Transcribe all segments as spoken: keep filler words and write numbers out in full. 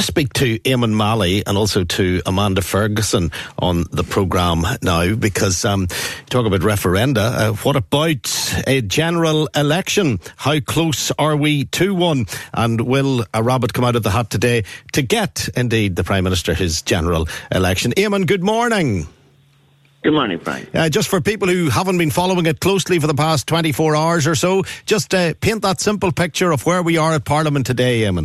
to speak to Eamon Malley and also to Amanda Ferguson on the programme now, because um, talk about referenda. Uh, what about a general election? How close are we to one? And will a rabbit come out of the hat today to get, indeed, the Prime Minister his general election? Eamon, good morning. Good morning, Frank. Uh, just for people who haven't been following it closely for the past twenty-four hours or so, just uh, paint that simple picture of where we are at Parliament today, Eamon.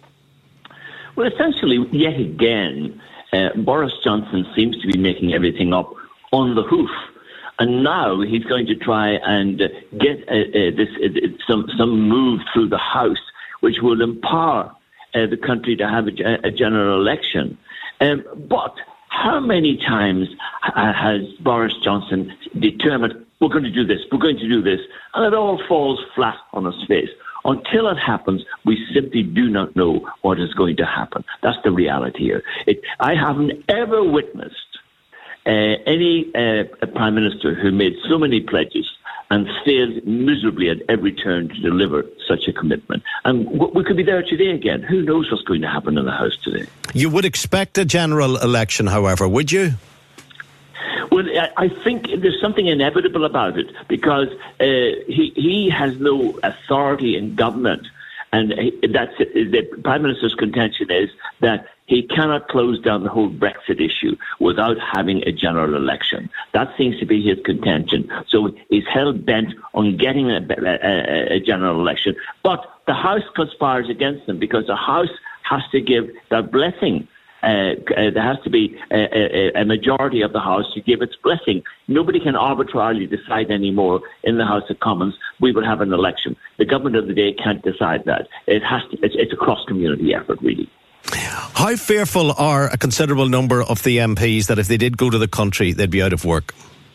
Well, essentially, yet again, uh, Boris Johnson seems to be making everything up on the hoof. And now he's going to try and uh, get uh, uh, this uh, some, some move through the House, which will empower uh, the country to have a, a general election. Um, but how many times has Boris Johnson determined, we're going to do this, we're going to do this, and it all falls flat on its face? Until it happens, we simply do not know what is going to happen. That's the reality here. It, I haven't ever witnessed uh, any uh, Prime Minister who made so many pledges and failed miserably at every turn to deliver such a commitment. And we could be there today again. Who knows what's going to happen in the House today? You would expect a general election, however, would you? Well, I think there's something inevitable about it, because uh, he, he has no authority in government. And that's it. The Prime Minister's contention is that he cannot close down the whole Brexit issue without having a general election. That seems to be his contention. So he's hell-bent on getting a, a, a general election. But the House conspires against him, because the House has to give their blessing. Uh, uh, there has to be a, a, a majority of the House to give its blessing. Nobody can arbitrarily decide anymore in the House of Commons, we will have an election. The government of the day can't decide that. It has to, it's, it's a cross-community effort, really. How fearful are a considerable number of the M Ps that if they did go to the country, they'd be out of work?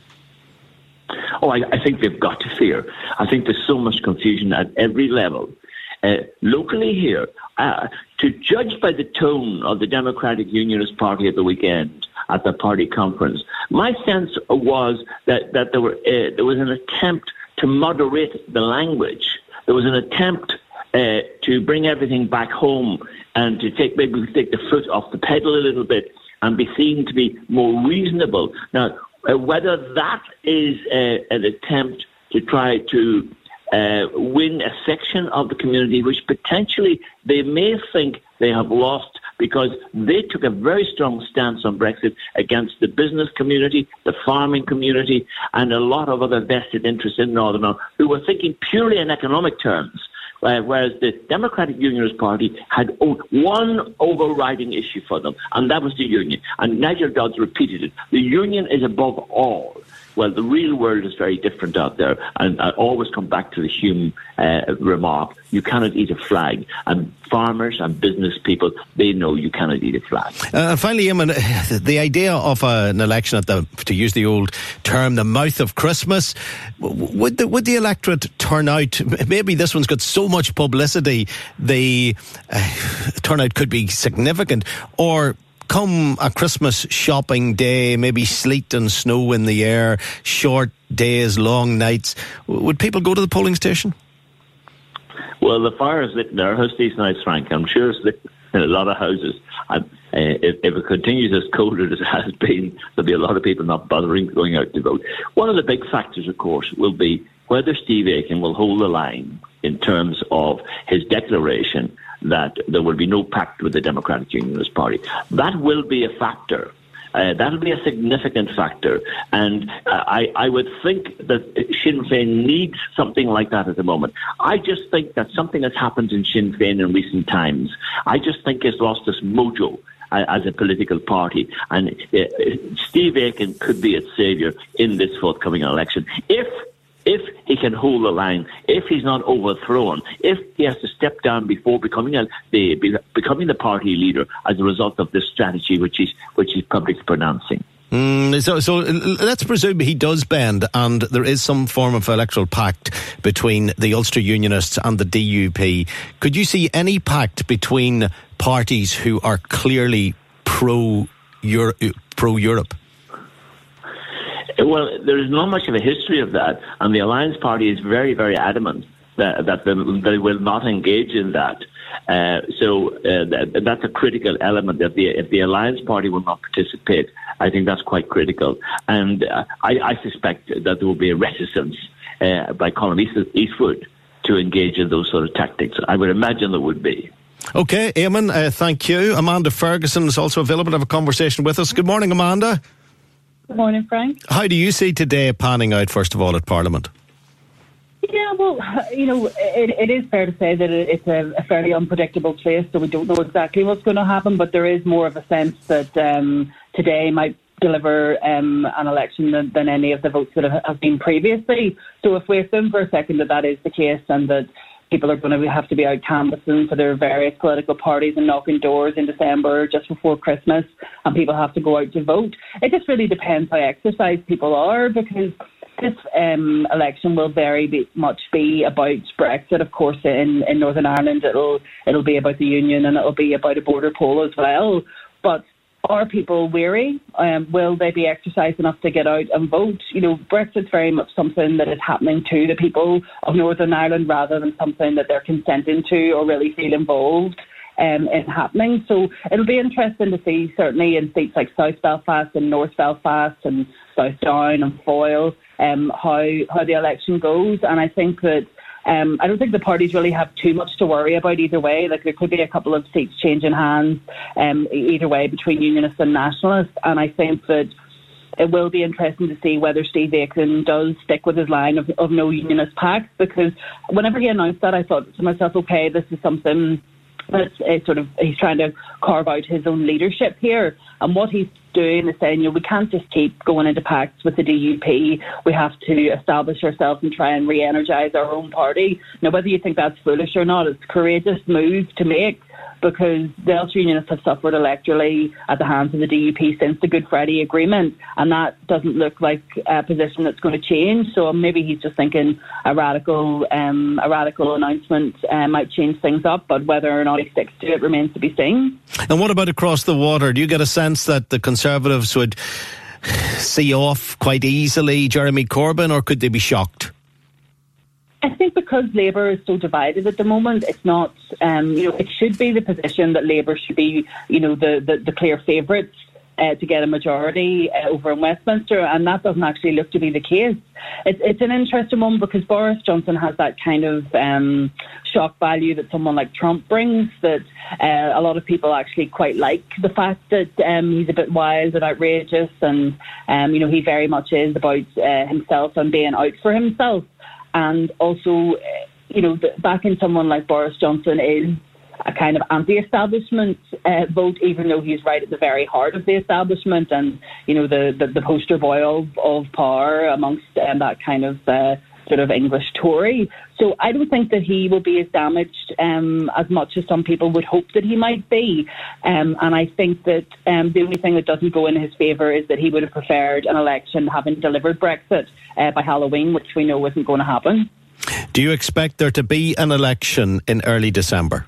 Oh, I, I think they've got to fear. I think there's so much confusion at every level. Uh, locally here, uh, to judge by the tone of the Democratic Unionist Party at the weekend, at the party conference, my sense was that, that there, were, uh, there was an attempt to moderate the language. There was an attempt uh, to bring everything back home and to take maybe take the foot off the pedal a little bit and be seen to be more reasonable. Now, uh, whether that is uh, an attempt to try to Uh, win a section of the community which potentially they may think they have lost, because they took a very strong stance on Brexit against the business community, the farming community, and a lot of other vested interests in Northern Ireland who were thinking purely in economic terms. Uh, whereas the Democratic Unionist Party had one overriding issue for them, and that was the union. And Nigel Dodds repeated it. The union is above all. Well, the real world is very different out there, and I always come back to the Hume uh, remark, you cannot eat a flag, and farmers and business people, they know you cannot eat a flag. Uh, finally, Eamon, the idea of uh, an election at the, to use the old term, the mouth of Christmas, would the, would the electorate turn out? Maybe this one's got so much publicity, the uh, turnout could be significant, or come a Christmas shopping day, maybe sleet and snow in the air, short days, long nights, would people go to the polling station? Well, the fire is lit in our house these nights, Frank. I'm sure it's lit in a lot of houses. And, uh, if, if it continues as cold as it has been, there'll be a lot of people not bothering going out to vote. One of the big factors, of course, will be whether Steve Aiken will hold the line in terms of his declaration that there will be no pact with the Democratic Unionist Party. That will be a factor. Uh, that'll be a significant factor. And uh, I, I would think that Sinn Féin needs something like that at the moment. I just think that something has happened in Sinn Féin in recent times. I just think it's lost its mojo uh, as a political party. And uh, Steve Aiken could be its saviour in this forthcoming election. If If he can hold the line, if he's not overthrown, if he has to step down before becoming a, the becoming the party leader as a result of this strategy, which is which is public's pronouncing. Mm, so, so let's presume he does bend, and there is some form of electoral pact between the Ulster Unionists and the D U P. Could you see any pact between parties who are clearly pro pro Europe? Well, there is not much of a history of that, and the Alliance Party is very, very adamant that, that they will not engage in that. Uh, so uh, that, that's a critical element. If the, if the Alliance Party will not participate, I think that's quite critical. And uh, I, I suspect that there will be a reticence uh, by Colin East, Eastwood to engage in those sort of tactics. I would imagine there would be. OK, Eamon, uh, thank you. Amanda Ferguson is also available to have a conversation with us. Good morning, Amanda. Good morning, Frank. How do you see today panning out, first of all, at Parliament? Yeah, well, you know, it, it is fair to say that it's a, a fairly unpredictable place, so we don't know exactly what's going to happen, but there is more of a sense that um, today might deliver um, an election than, than any of the votes that have, have been previously. So if we assume for a second that that is the case and that people are going to have to be out canvassing for their various political parties and knocking doors in December just before Christmas, and people have to go out to vote, it just really depends how exercised people are, because this um, election will very be, much be about Brexit. Of course, in, in Northern Ireland, it'll it'll be about the Union and it'll be about a border poll as well. But are people weary? Um, will they be exercised enough to get out and vote? You know, Brexit's very much something that is happening to the people of Northern Ireland rather than something that they're consenting to or really feel involved um, in happening. So it'll be interesting to see, certainly in states like South Belfast and North Belfast and South Down and Foyle, um, how how the election goes. And I think that Um, I don't think the parties really have too much to worry about either way. Like, there could be a couple of seats changing hands um, either way between Unionists and Nationalists. And I think that it will be interesting to see whether Steve Aiken does stick with his line of, of no Unionist pacts, because whenever he announced that, I thought to myself, okay, this is something that's uh, sort of, he's trying to carve out his own leadership here. And what he's doing is saying, you know, we can't just keep going into pacts with the D U P. We have to establish ourselves and try and re-energise our own party. Now, whether you think that's foolish or not, it's a courageous move to make, because the Ulster Unionists have suffered electorally at the hands of the D U P since the Good Friday Agreement, and that doesn't look like a position that's going to change. So maybe he's just thinking a radical um, a radical announcement uh, might change things up, but whether or not he sticks to it remains to be seen. And what about across the water? Do you get a sense that the Conservatives would see off quite easily Jeremy Corbyn, or could they be shocked? I think because Labour is so divided at the moment, it's not, um, you know, it should be the position that Labour should be, you know, the, the, the clear favourites uh, to get a majority uh, over in Westminster, and that doesn't actually look to be the case. It's, it's an interesting one because Boris Johnson has that kind of um, shock value that someone like Trump brings, that uh, a lot of people actually quite like the fact that um, he's a bit wild and outrageous, and, um, you know, he very much is about uh, himself and being out for himself. And also, you know, backing someone like Boris Johnson is a kind of anti-establishment uh, vote, even though he's right at the very heart of the establishment and, you know, the, the, the poster boy of, of power amongst um, that kind of uh, sort of English Tory. So I don't think that he will be as damaged um, as much as some people would hope that he might be. Um, and I think that um, the only thing that doesn't go in his favour is that he would have preferred an election having delivered Brexit uh, by Halloween, which we know isn't going to happen. Do you expect there to be an election in early December?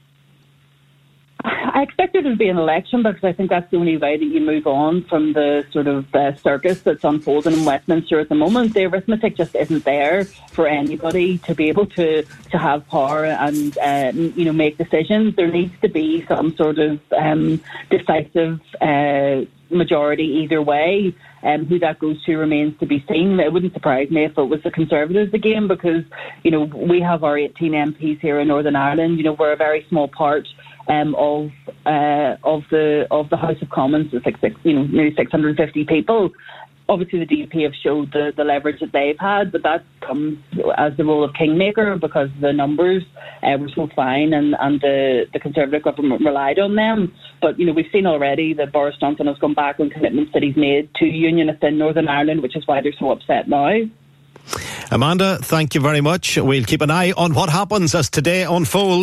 I expect there to be an election because I think that's the only way that you move on from the sort of uh, circus that's unfolding in Westminster at the moment. The arithmetic just isn't there for anybody to be able to, to have power and uh, you know make decisions. There needs to be some sort of um, decisive uh, majority either way. Um, who that goes to remains to be seen. It wouldn't surprise me if it was the Conservatives again, because you know we have our eighteen M Ps here in Northern Ireland. You know we're a very small part um, of uh, of the of the House of Commons. It's like six, you know nearly six hundred fifty people. Obviously, the D U P have showed the, the leverage that they've had, but that comes as the role of kingmaker because the numbers uh, were so fine and, and the, the Conservative government relied on them. But, you know, we've seen already that Boris Johnson has gone back on commitments that he's made to unionists in Northern Ireland, which is why they're so upset now. Amanda, thank you very much. We'll keep an eye on what happens as today unfolds.